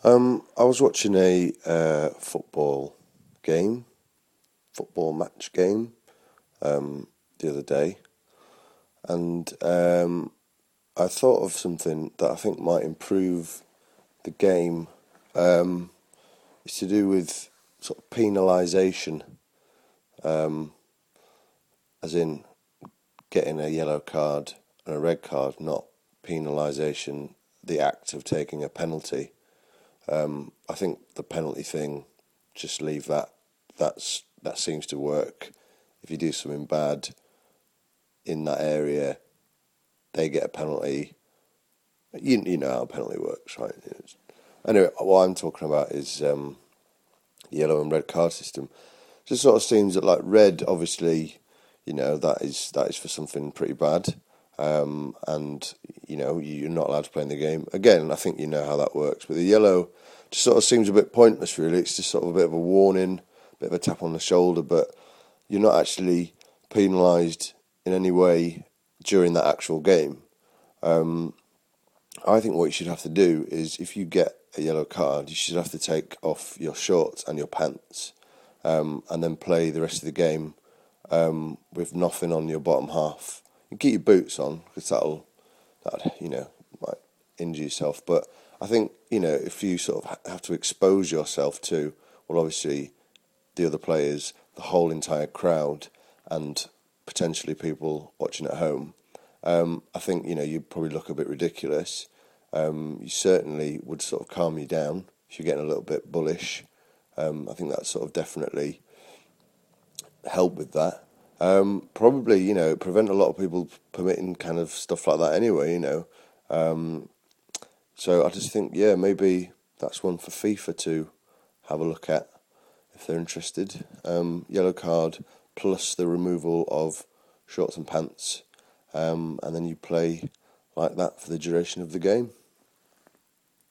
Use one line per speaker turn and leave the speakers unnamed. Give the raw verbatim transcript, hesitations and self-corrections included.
Um, I was watching a uh, football game, football match game, um, the other day, and um, I thought of something that I think might improve the game. Um, it's to do with sort of penalisation, um, as in getting a yellow card and a red card, not penalisation, the act of taking a penalty. Um, I think the penalty thing, just leave that. That's that seems to work. If you do something bad in that area, they get a penalty. You you know how a penalty works, right? Anyway, what I'm talking about is um, yellow and red card system. Just sort of seems that like red, obviously, you know that is that is for something pretty bad, um, and you know you're not allowed to play in the game. Again, I think you know how that works. But the yellow just sort of seems a bit pointless, really. It's just sort of a bit of a warning, a bit of a tap on the shoulder, but you're not actually penalised in any way during that actual game. Um, I think what you should have to do is, if you get a yellow card, you should have to take off your shorts and your pants, um, and then play the rest of the game um, with nothing on your bottom half. You get your boots on because that'll, that you know, might injure yourself. But I think you know if you sort of have to expose yourself to, well, obviously, the other players, the whole entire crowd, and potentially people watching at home. Um, I think you know you'd probably look a bit ridiculous. Um, you certainly would sort of calm you down if you're getting a little bit bullish. Um, I think that sort of definitely help with that. Um, probably you know prevent a lot of people permitting kind of stuff like that anyway. You know, um, so I just think yeah maybe that's one for FIFA to have a look at if they're interested. Um, yellow card plus the removal of shorts and pants. Um, and then you play like that for the duration of the game.